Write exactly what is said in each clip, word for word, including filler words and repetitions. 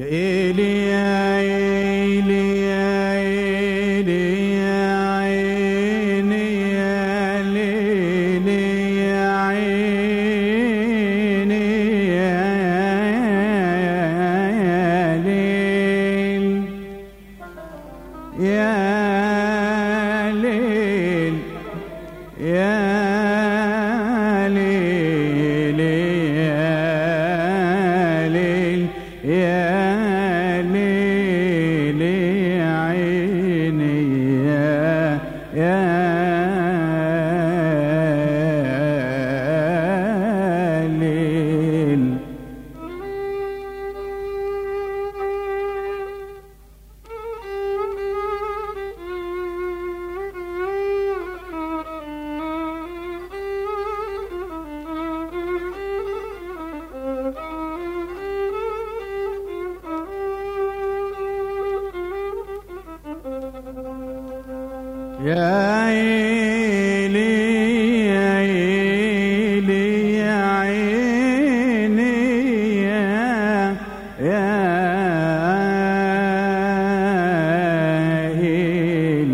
يا إيلي يا إيلي يا إيلي يا عيني يا ليلي يا عيني يا ليل يا ليل يا ليل يا ليل يا ليل يا عيني يا يا ليل يا عيني يا عيني يا عيني يا يا عيل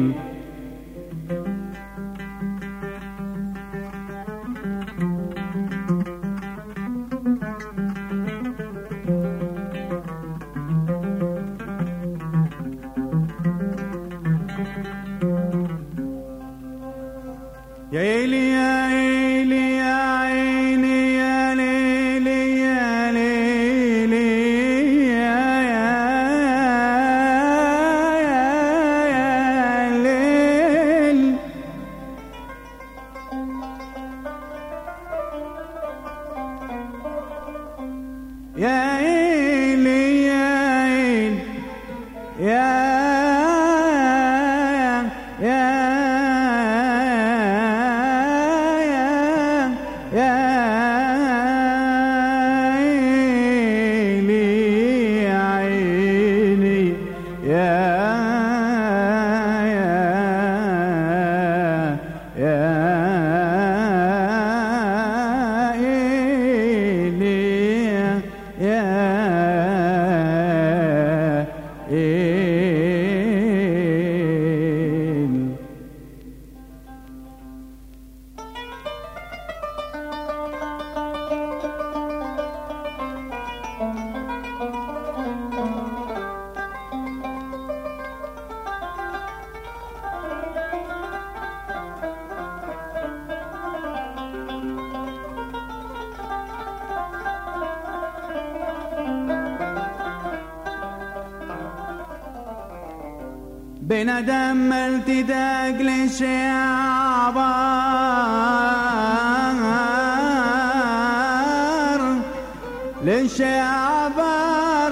يا إيلي يا إيلي يا عيني يا ليلي يا ليلي يا يا يا ليل يا إيلي يا عيني يا بندم التداق للشعبار للشعبار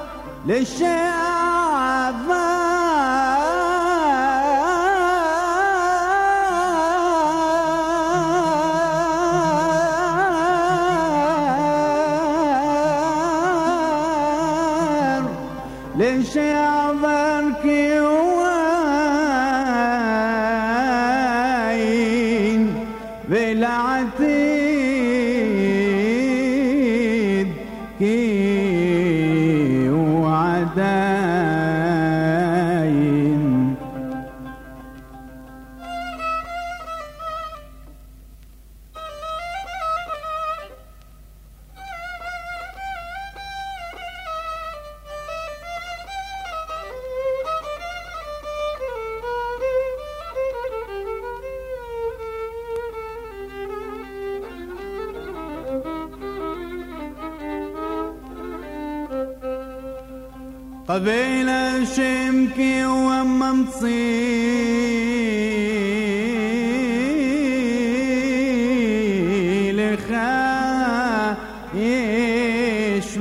للشعبار للشعبار كيوين بالعتيد كي وعداين قبيلة شمكي وأما مصيل خايش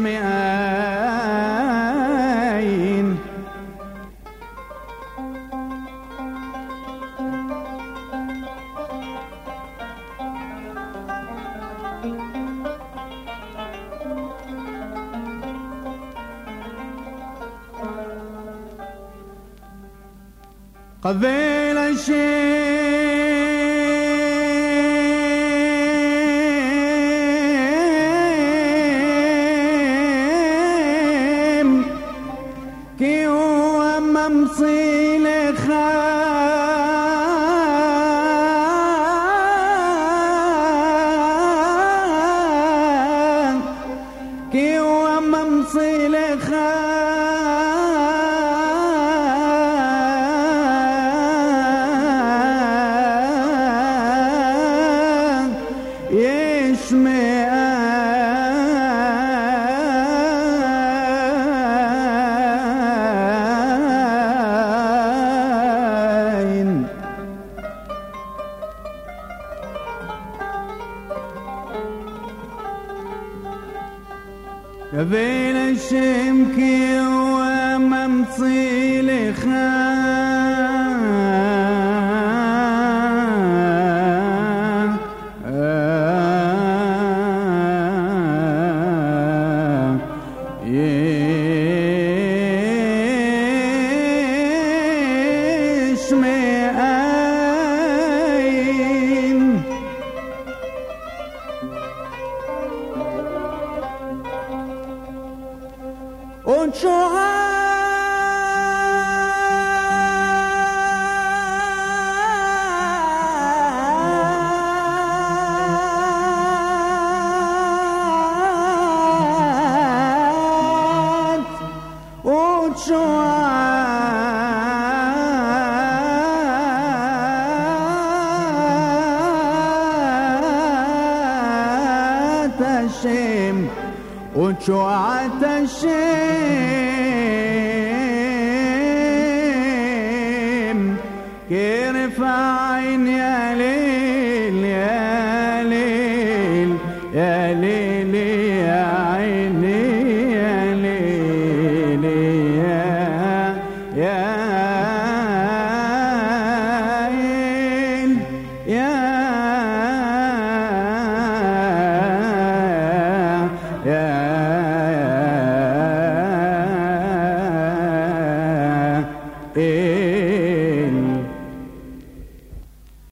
مئين قبيل الشيم مصيل خان كي وما مصيل خان يشمي بين الشمكي وممصيل خان يشمي وشعات وشعات الشم وشعات الشم كيرفع عيني